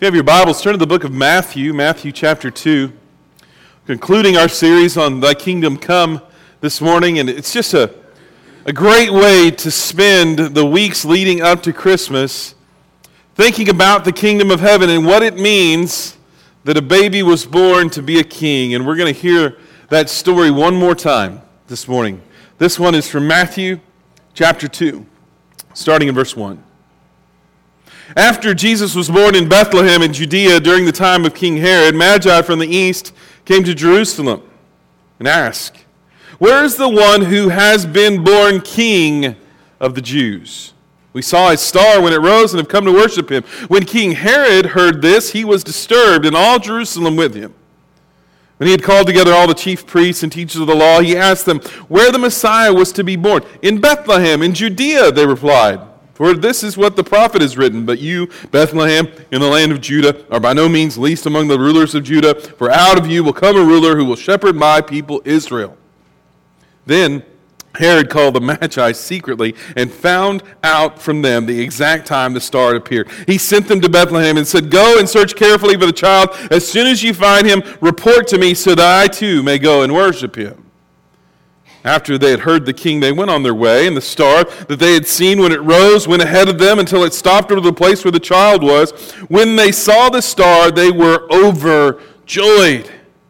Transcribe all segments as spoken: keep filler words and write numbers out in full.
If you have your Bibles, turn to the book of Matthew, Matthew chapter two. Concluding our series on Thy Kingdom Come this morning, and it's just a, a great way to spend the weeks leading up to Christmas thinking about the kingdom of heaven and what it means that a baby was born to be a king. And we're going to hear that story one more time this morning. This one is from Matthew chapter two, starting in verse one. After Jesus was born in Bethlehem in Judea during the time of King Herod, Magi from the east came to Jerusalem and asked, "Where is the one who has been born King of the Jews? We saw his star when it rose and have come to worship him." When King Herod heard this, he was disturbed, and all Jerusalem with him. When he had called together all the chief priests and teachers of the law, he asked them where the Messiah was to be born. "In Bethlehem, in Judea," they replied. "For this is what the prophet has written, but you, Bethlehem, in the land of Judah, are by no means least among the rulers of Judah, for out of you will come a ruler who will shepherd my people Israel." Then Herod called the Magi secretly and found out from them the exact time the star appeared. He sent them to Bethlehem and said, "Go and search carefully for the child. As soon as you find him, report to me so that I too may go and worship him." After they had heard the king, they went on their way, and the star that they had seen when it rose went ahead of them until it stopped over the place where the child was. When they saw the star, they were overjoyed.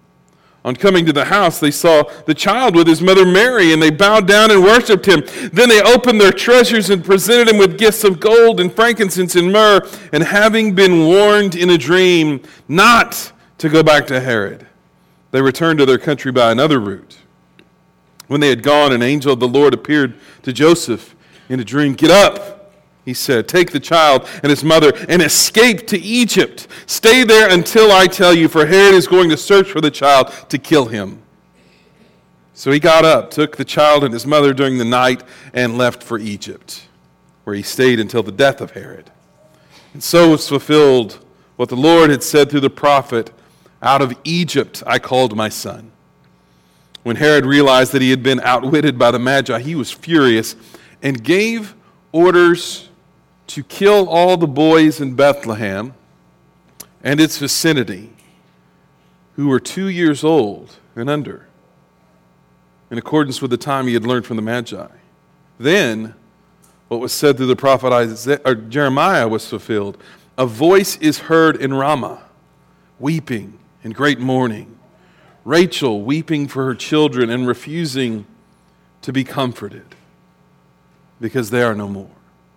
On coming to the house, they saw the child with his mother Mary, and they bowed down and worshipped him. Then they opened their treasures and presented him with gifts of gold and frankincense and myrrh. And having been warned in a dream not to go back to Herod, they returned to their country by another route. When they had gone, an angel of the Lord appeared to Joseph in a dream. "Get up," he said, "take the child and his mother and escape to Egypt. Stay there until I tell you, for Herod is going to search for the child to kill him." So he got up, took the child and his mother during the night, and left for Egypt, where he stayed until the death of Herod. And so was fulfilled what the Lord had said through the prophet, "Out of Egypt I called my son." When Herod realized that he had been outwitted by the Magi, he was furious and gave orders to kill all the boys in Bethlehem and its vicinity who were two years old and under, in accordance with the time he had learned from the Magi. Then, what was said through the prophet Isaiah, or Jeremiah was fulfilled. "A voice is heard in Ramah, weeping and great mourning, Rachel weeping for her children and refusing to be comforted because they are no more."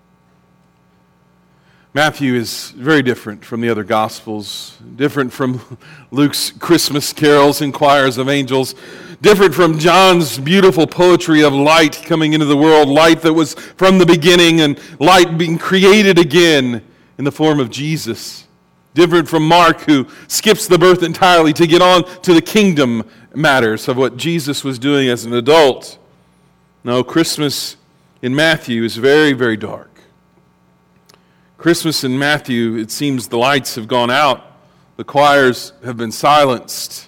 Matthew is very different from the other Gospels, different from Luke's Christmas carols and choirs of angels, different from John's beautiful poetry of light coming into the world, light that was from the beginning and light being created again in the form of Jesus. Different from Mark, who skips the birth entirely to get on to the kingdom matters of what Jesus was doing as an adult. No, Christmas in Matthew is very, very dark. Christmas in Matthew, it seems the lights have gone out. The choirs have been silenced.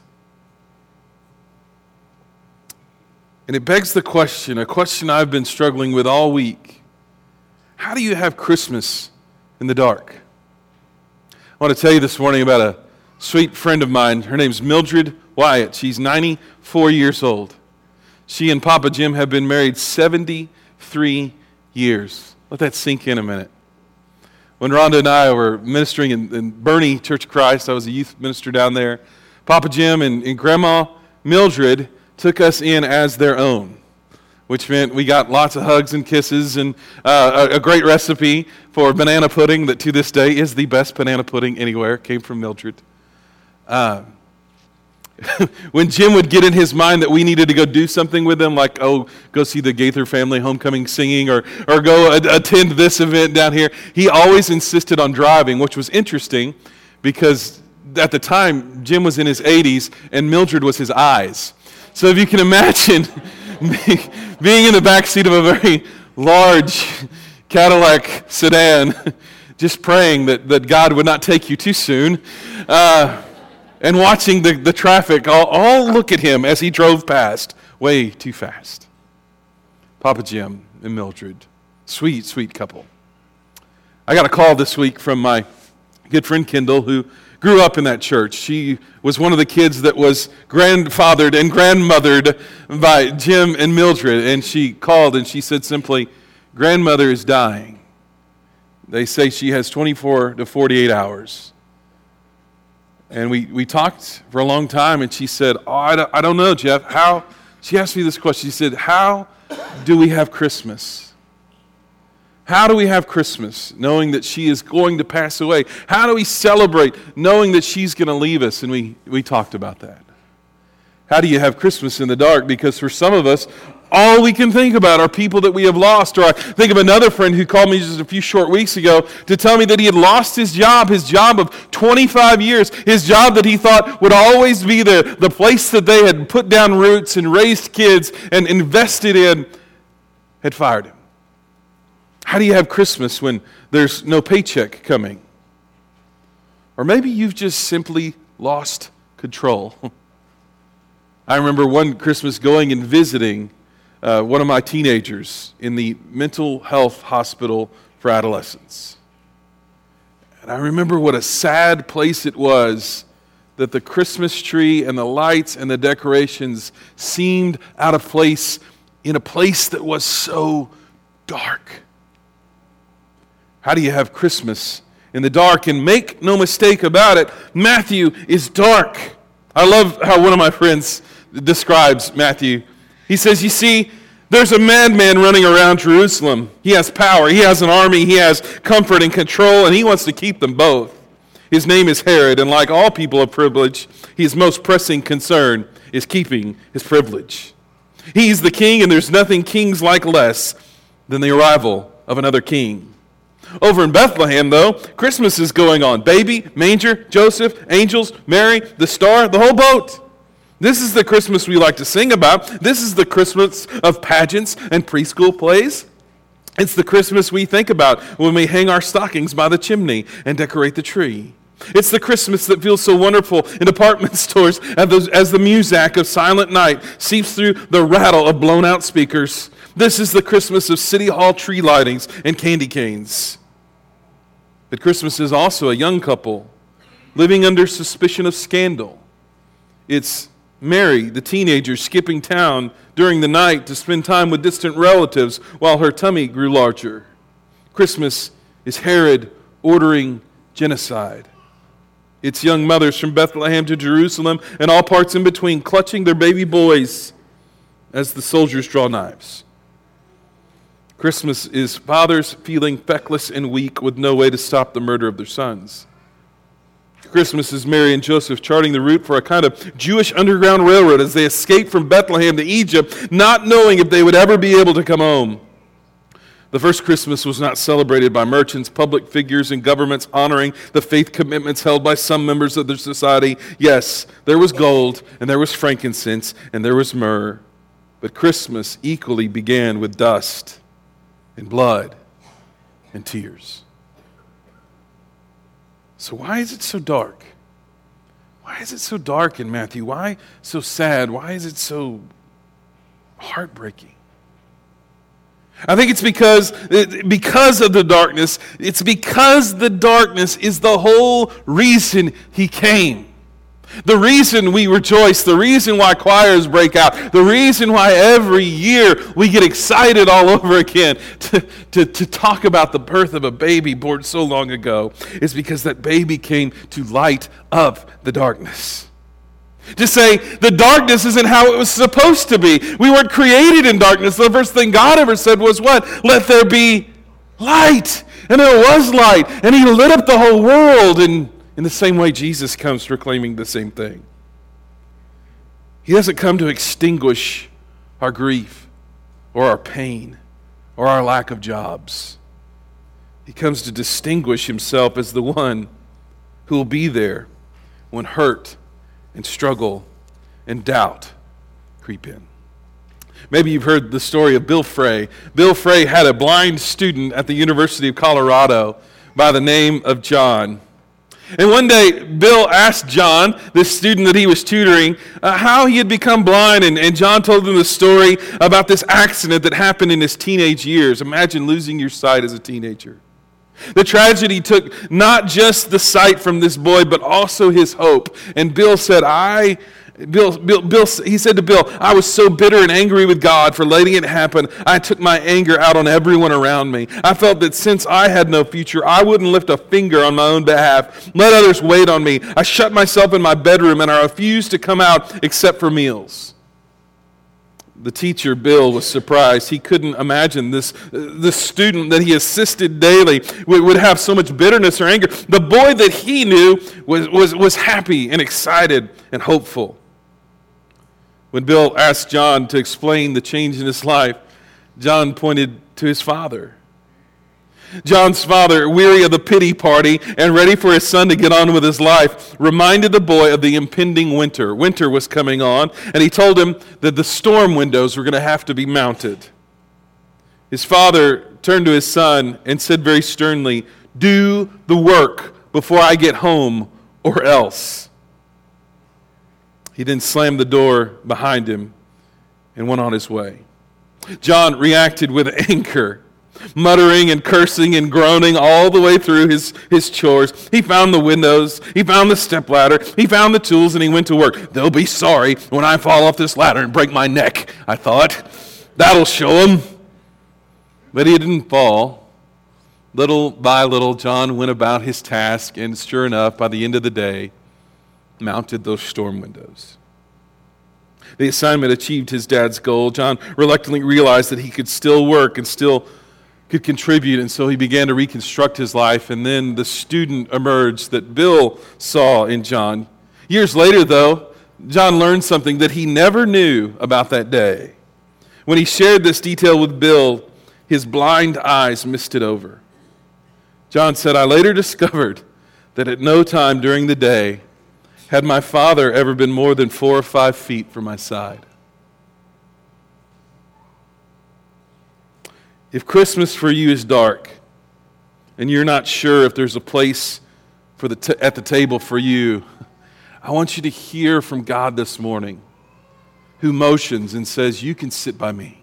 And it begs the question, a question I've been struggling with all week. How do you have Christmas in the dark? I want to tell you this morning about a sweet friend of mine. Her name's Mildred Wyatt. She's ninety-four years old. She and Papa Jim have been married seventy-three years. Let that sink in a minute. When Rhonda and I were ministering in, in Bernie Church of Christ, I was a youth minister down there, Papa Jim and, and Grandma Mildred took us in as their own, which meant we got lots of hugs and kisses and uh, a, a great recipe for banana pudding that to this day is the best banana pudding anywhere. It came from Mildred. Uh, when Jim would get in his mind that we needed to go do something with them, like, oh, go see the Gaither family homecoming singing or, or go a- attend this event down here, he always insisted on driving, which was interesting because at the time, Jim was in his eighties and Mildred was his eyes. So if you can imagine being in the back seat of a very large Cadillac sedan, just praying that, that God would not take you too soon, uh, and watching the, the traffic all, all look at him as he drove past way too fast. Papa Jim and Mildred, sweet, sweet couple. I got a call this week from my good friend Kendall, who grew up in that church. She was one of the kids that was grandfathered and grandmothered by Jim and Mildred. And she called and she said simply, "Grandmother is dying. They say she has twenty-four to forty-eight hours. And we, we talked for a long time, and she said, oh, I don't, I don't know, Jeff. How? She asked me this question. She said, how do we have Christmas? How do we have Christmas knowing that she is going to pass away? How do we celebrate knowing that she's going to leave us? And we, we talked about that. How do you have Christmas in the dark? Because for some of us, all we can think about are people that we have lost. Or I think of another friend who called me just a few short weeks ago to tell me that he had lost his job, his job of twenty-five years, his job that he thought would always be there, the place that they had put down roots and raised kids and invested in, had fired him. How do you have Christmas when there's no paycheck coming? Or maybe you've just simply lost control. I remember one Christmas going and visiting uh, one of my teenagers in the mental health hospital for adolescents. And I remember what a sad place it was that the Christmas tree and the lights and the decorations seemed out of place in a place that was so dark. How do you have Christmas in the dark? And make no mistake about it, Matthew is dark. I love how one of my friends describes Matthew. He says, you see, there's a madman running around Jerusalem. He has power, he has an army, he has comfort and control, and he wants to keep them both. His name is Herod, and like all people of privilege, his most pressing concern is keeping his privilege. He's the king, and there's nothing kings like less than the arrival of another king. Over in Bethlehem, though, Christmas is going on. Baby, manger, Joseph, angels, Mary, the star, the whole boat. This is the Christmas we like to sing about. This is the Christmas of pageants and preschool plays. It's the Christmas we think about when we hang our stockings by the chimney and decorate the tree. It's the Christmas that feels so wonderful in department stores as the muzak of Silent Night seeps through the rattle of blown-out speakers. This is the Christmas of City Hall tree lightings and candy canes. But Christmas is also a young couple living under suspicion of scandal. It's Mary, the teenager, skipping town during the night to spend time with distant relatives while her tummy grew larger. Christmas is Herod ordering genocide. It's young mothers from Bethlehem to Jerusalem and all parts in between clutching their baby boys as the soldiers draw knives. Christmas is fathers feeling feckless and weak with no way to stop the murder of their sons. Christmas is Mary and Joseph charting the route for a kind of Jewish underground railroad as they escape from Bethlehem to Egypt, not knowing if they would ever be able to come home. The first Christmas was not celebrated by merchants, public figures, and governments honoring the faith commitments held by some members of their society. Yes, there was gold, and there was frankincense, and there was myrrh. But Christmas equally began with dust and blood and tears. So why is it so dark? Why is it so dark in Matthew? Why so sad? Why is it so heartbreaking? I think it's because, because of the darkness. It's because the darkness is the whole reason he came. The reason we rejoice, the reason why choirs break out, the reason why every year we get excited all over again to, to, to talk about the birth of a baby born so long ago is because that baby came to light up the darkness. To say the darkness isn't how it was supposed to be. We weren't created in darkness. The first thing God ever said was what? Let there be light. And there was light. And he lit up the whole world. And in the same way, Jesus comes proclaiming the same thing. He doesn't come to extinguish our grief or our pain or our lack of jobs. He comes to distinguish himself as the one who will be there when hurt and struggle and doubt creep in. Maybe you've heard the story of Bill Frey. Bill Frey had a blind student at the University of Colorado by the name of John. And one day, Bill asked John, this student that he was tutoring, uh, how he had become blind. And, and John told him the story about this accident that happened in his teenage years. Imagine losing your sight as a teenager. The tragedy took not just the sight from this boy, but also his hope. And Bill said, I, Bill, Bill, Bill, he said to Bill, I was so bitter and angry with God for letting it happen. I took my anger out on everyone around me. I felt that since I had no future, I wouldn't lift a finger on my own behalf. Let others wait on me. I shut myself in my bedroom and I refused to come out except for meals. The teacher, Bill, was surprised. He couldn't imagine this, this student that he assisted daily would, would have so much bitterness or anger. The boy that he knew was, was, was happy and excited and hopeful. When Bill asked John to explain the change in his life, John pointed to his father. John's father, weary of the pity party and ready for his son to get on with his life, reminded the boy of the impending winter. Winter was coming on, and he told him that the storm windows were going to have to be mounted. His father turned to his son and said very sternly, "Do the work before I get home, or else." He then slammed the door behind him and went on his way. John reacted with anger, muttering and cursing and groaning all the way through his, his chores. He found the windows, he found the stepladder, he found the tools, and he went to work. They'll be sorry when I fall off this ladder and break my neck, I thought. That'll show them. But he didn't fall. Little by little, John went about his task, and sure enough, by the end of the day, mounted those storm windows. The assignment achieved his dad's goal. John reluctantly realized that he could still work and still could contribute, and so he began to reconstruct his life, and then the student emerged that Bill saw in John. Years later, though, John learned something that he never knew about that day. When he shared this detail with Bill, his blind eyes misted over. John said, "I later discovered that at no time during the day had my father ever been more than four or five feet from my side." If Christmas for you is dark and you're not sure if there's a place for the t- at the table for you, I want you to hear from God this morning, who motions and says, "You can sit by me.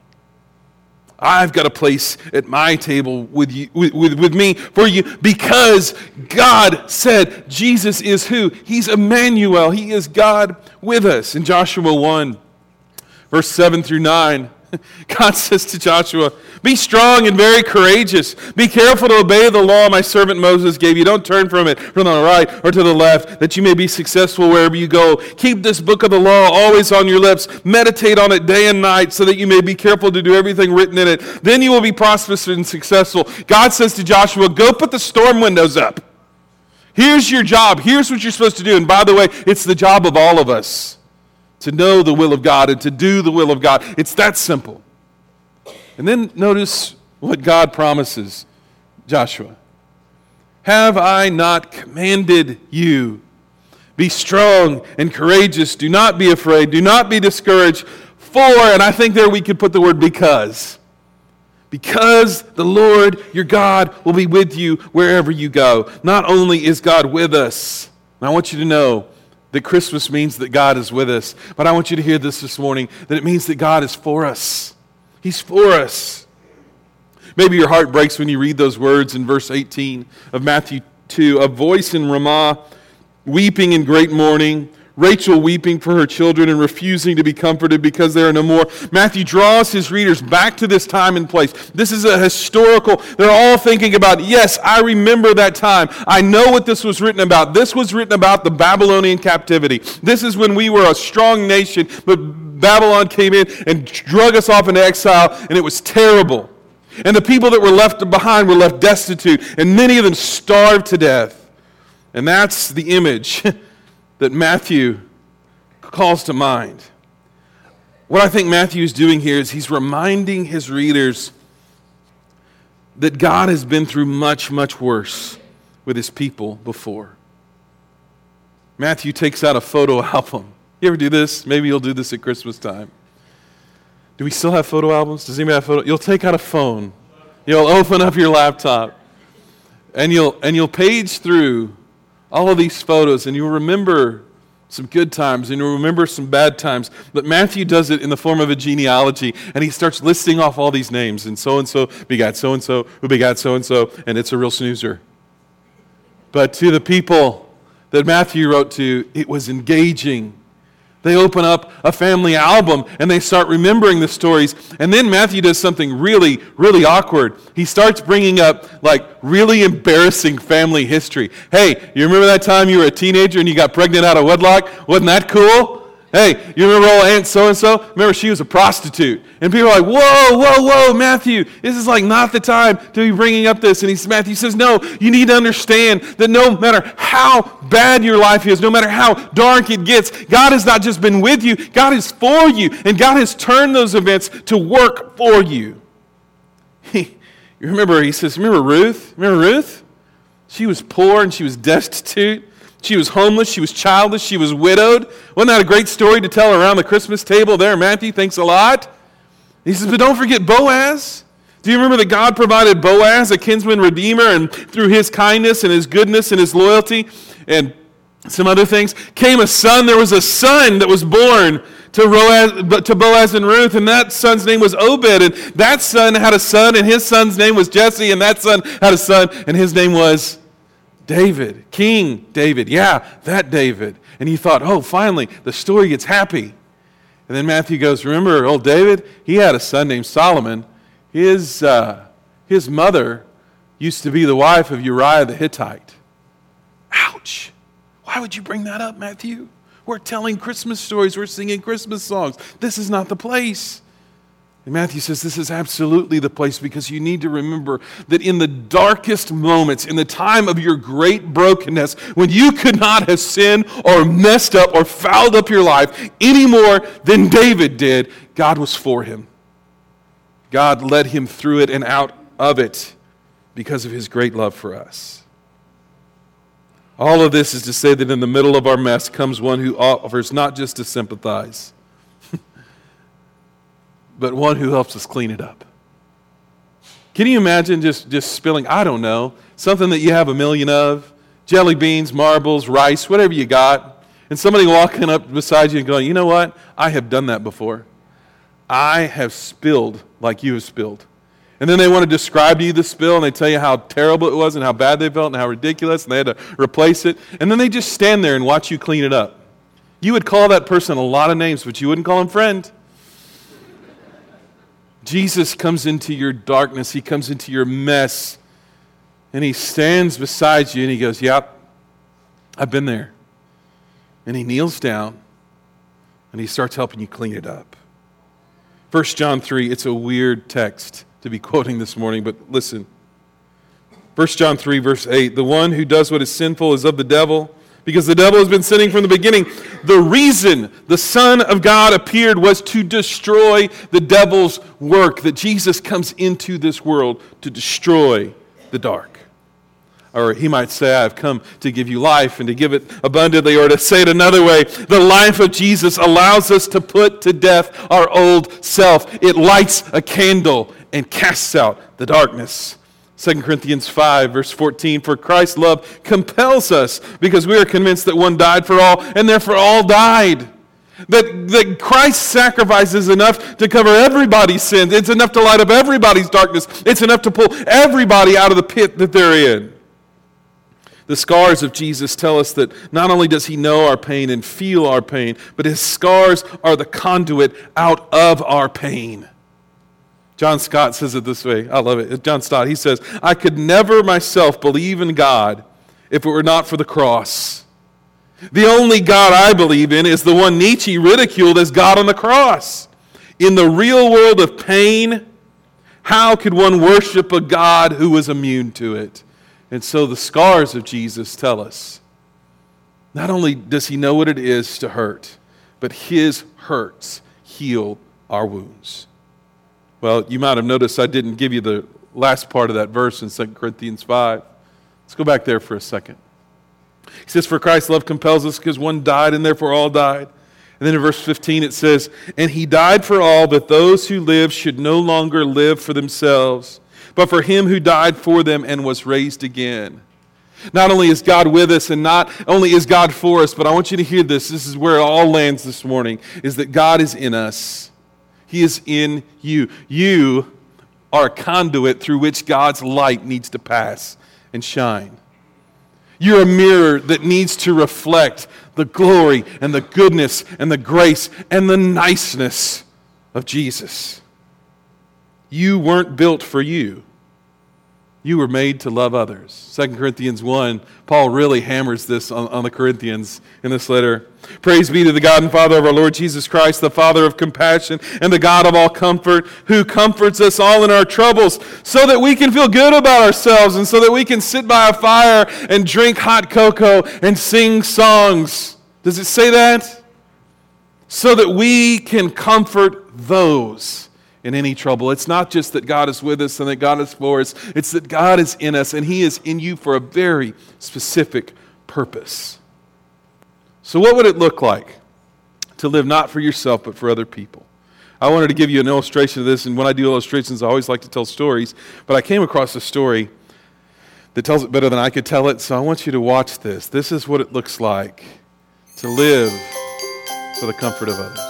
I've got a place at my table with you, with, with, with me for you," because God said Jesus is who? He's Emmanuel. He is God with us. In Joshua one, verse seven through nine, God says to Joshua, "Be strong and very courageous. Be careful to obey the law my servant Moses gave you. Don't turn from it from the right or to the left, that you may be successful wherever you go. Keep this book of the law always on your lips. Meditate on it day and night so that you may be careful to do everything written in it. Then you will be prosperous and successful." God says to Joshua, "Go put the storm windows up. Here's your job. Here's what you're supposed to do." And by the way, it's the job of all of us to know the will of God and to do the will of God. It's that simple. And then notice what God promises Joshua. "Have I not commanded you? Be strong and courageous. Do not be afraid. Do not be discouraged. For," and I think there we could put the word because. "Because the Lord your God will be with you wherever you go." Not only is God with us, and I want you to know that Christmas means that God is with us, but I want you to hear this this morning, that it means that God is for us. He's for us. Maybe your heart breaks when you read those words in verse eighteen of Matthew two. "A voice in Ramah, weeping in great mourning, Rachel weeping for her children and refusing to be comforted because there are no more." Matthew draws his readers back to this time and place. This is a historical, they're all thinking about, yes, I remember that time. I know what this was written about. This was written about the Babylonian captivity. This is when we were a strong nation, but Babylon came in and drug us off into exile, and it was terrible. And the people that were left behind were left destitute, and many of them starved to death. And that's the image that Matthew calls to mind. What I think Matthew is doing here is he's reminding his readers that God has been through much, much worse with his people before. Matthew takes out a photo album. You ever do this? Maybe you'll do this at Christmas time. Do we still have photo albums? Does anybody have photo? You'll take out a phone. You'll open up your laptop. And you'll and you'll page through all of these photos, and you'll remember some good times, and you'll remember some bad times. But Matthew does it in the form of a genealogy, and he starts listing off all these names, and so-and-so begat so-and-so, who begat so-and-so, and it's a real snoozer. But to the people that Matthew wrote to, it was engaging. They open up a family album and they start remembering the stories. And then Matthew does something really, really awkward. He starts bringing up like really embarrassing family history. Hey, you remember that time you were a teenager and you got pregnant out of wedlock? Wasn't that cool? Hey, you remember old Aunt so-and-so? Remember she was a prostitute. And people are like, whoa, whoa, whoa, Matthew, this is like not the time to be bringing up this. And he's, Matthew says, no, you need to understand that no matter how bad your life is, no matter how dark it gets, God has not just been with you, God is for you. And God has turned those events to work for you. He, you remember, he says, remember Ruth? Remember Ruth? She was poor and she was destitute. She was homeless, she was childless, she was widowed. Wasn't that a great story to tell around the Christmas table there, Matthew? Thanks a lot. He says, but don't forget Boaz. Do you remember that God provided Boaz, a kinsman redeemer, and through his kindness and his goodness and his loyalty and some other things, came a son. There was a son that was born to Boaz, to Boaz and Ruth, and that son's name was Obed, and that son had a son, and his son's name was Jesse, and that son had a son, and his name was David, King David. Yeah, that David. And he thought, oh, finally, the story gets happy. And then Matthew goes, remember old David? He had a son named Solomon. His, uh, his mother used to be the wife of Uriah the Hittite. Ouch. Why would you bring that up, Matthew? We're telling Christmas stories. We're singing Christmas songs. This is not the place. And Matthew says this is absolutely the place, because you need to remember that in the darkest moments, in the time of your great brokenness, when you could not have sinned or messed up or fouled up your life any more than David did, God was for him. God led him through it and out of it because of his great love for us. All of this is to say that in the middle of our mess comes one who offers not just to sympathize, but one who helps us clean it up. Can you imagine just, just spilling, I don't know, something that you have a million of, jelly beans, marbles, rice, whatever you got, and somebody walking up beside you and going, you know what? I have done that before. I have spilled like you have spilled. And then they want to describe to you the spill, and they tell you how terrible it was and how bad they felt and how ridiculous, and they had to replace it. And then they just stand there and watch you clean it up. You would call that person a lot of names, but you wouldn't call him friend. Jesus comes into your darkness. He comes into your mess. And he stands beside you and he goes, yep, I've been there. And he kneels down and he starts helping you clean it up. First John three, it's a weird text to be quoting this morning, but listen. First John three, verse eight, the one who does what is sinful is of the devil, because the devil has been sinning from the beginning. The reason the Son of God appeared was to destroy the devil's work, that Jesus comes into this world to destroy the dark. Or he might say, I've come to give you life and to give it abundantly. Or to say it another way, the life of Jesus allows us to put to death our old self. It lights a candle and casts out the darkness. Second Corinthians five, verse fourteen, for Christ's love compels us, because we are convinced that one died for all, and therefore all died. That, that Christ's sacrifice is enough to cover everybody's sins. It's enough to light up everybody's darkness. It's enough to pull everybody out of the pit that they're in. The scars of Jesus tell us that not only does he know our pain and feel our pain, but his scars are the conduit out of our pain. John Stott says it this way. I love it. John Stott, he says, I could never myself believe in God if it were not for the cross. The only God I believe in is the one Nietzsche ridiculed as God on the cross. In the real world of pain, how could one worship a God who was immune to it? And so the scars of Jesus tell us, not only does he know what it is to hurt, but his hurts heal our wounds. Well, you might have noticed I didn't give you the last part of that verse in Second Corinthians five. Let's go back there for a second. He says, for Christ's love compels us because one died and therefore all died. And then in verse fifteen it says, and he died for all, that those who live should no longer live for themselves, but for him who died for them and was raised again. Not only is God with us and not only is God for us, but I want you to hear this. This is where it all lands this morning, is that God is in us. He is in you. You are a conduit through which God's light needs to pass and shine. You're a mirror that needs to reflect the glory and the goodness and the grace and the niceness of Jesus. You weren't built for you. You were made to love others. Second Corinthians one, Paul really hammers this on, on the Corinthians in this letter. Praise be to the God and Father of our Lord Jesus Christ, the Father of compassion and the God of all comfort, who comforts us all in our troubles, so that we can feel good about ourselves and so that we can sit by a fire and drink hot cocoa and sing songs. Does it say that? So that we can comfort those in any trouble. It's not just that God is with us and that God is for us. It's that God is in us and He is in you for a very specific purpose. So what would it look like to live not for yourself but for other people? I wanted to give you an illustration of this, and when I do illustrations, I always like to tell stories, but I came across a story that tells it better than I could tell it, so I want you to watch this. This is what it looks like to live for the comfort of others.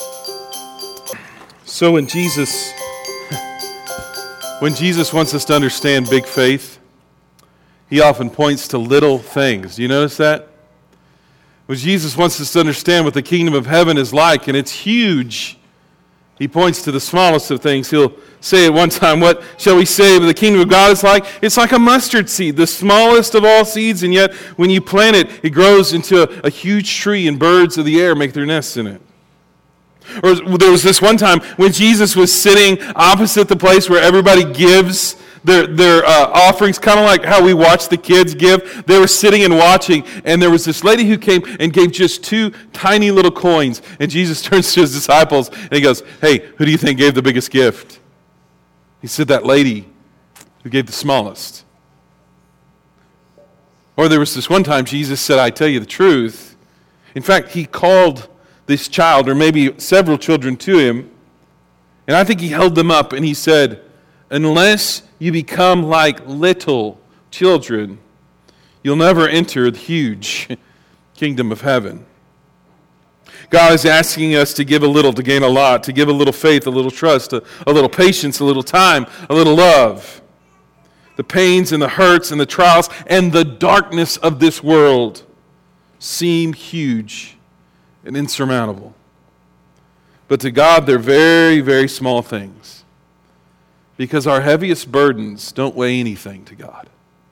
So when Jesus, when Jesus wants us to understand big faith, He often points to little things. Do you notice that? When Jesus wants us to understand what the kingdom of heaven is like, and it's huge, He points to the smallest of things. He'll say at one time, what shall we say the kingdom of God is like? It's like a mustard seed, the smallest of all seeds, and yet when you plant it, it grows into a, a huge tree, and birds of the air make their nests in it. Or there was this one time when Jesus was sitting opposite the place where everybody gives their, their uh, offerings, kind of like how we watch the kids give. They were sitting and watching, and there was this lady who came and gave just two tiny little coins. And Jesus turns to His disciples, and He goes, hey, who do you think gave the biggest gift? He said, that lady who gave the smallest. Or there was this one time Jesus said, I tell you the truth. In fact, He called this child, or maybe several children, to Him, and I think He held them up and He said, unless you become like little children, you'll never enter the huge kingdom of heaven. God is asking us to give a little to gain a lot, to give a little faith, a little trust, a, a little patience, a little time, a little love. The pains and the hurts and the trials and the darkness of this world seem huge and insurmountable. But to God, they're very, very small things. Because our heaviest burdens don't weigh anything to God.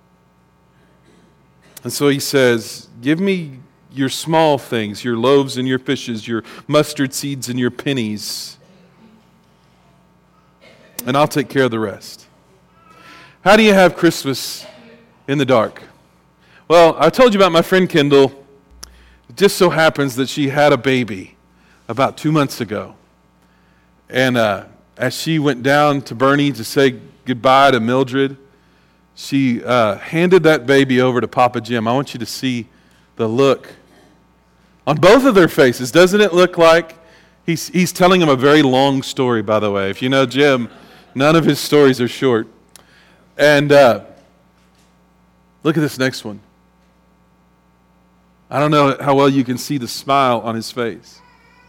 And so He says, give me your small things, your loaves and your fishes, your mustard seeds and your pennies, and I'll take care of the rest. How do you have Christmas in the dark? Well, I told you about my friend Kendall. It just so happens that she had a baby about two months ago. And uh, as she went down to Bernie to say goodbye to Mildred, she uh, handed that baby over to Papa Jim. I want you to see the look on both of their faces. Doesn't it look like he's, he's telling them a very long story, by the way. If you know Jim, none of his stories are short. And uh, look at this next one. I don't know how well you can see the smile on his face.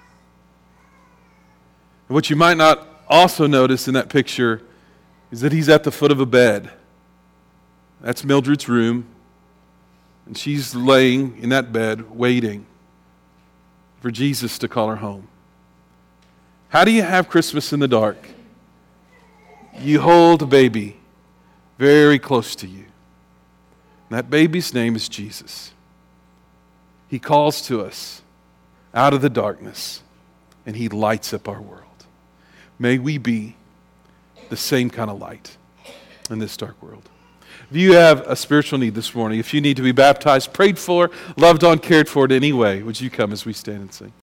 And what you might not also notice in that picture is that he's at the foot of a bed. That's Mildred's room. And she's laying in that bed waiting for Jesus to call her home. How do you have Christmas in the dark? You hold a baby very close to you. And that baby's name is Jesus. He calls to us out of the darkness, and He lights up our world. May we be the same kind of light in this dark world. If you have a spiritual need this morning, if you need to be baptized, prayed for, loved on, cared for in any way, would you come as we stand and sing?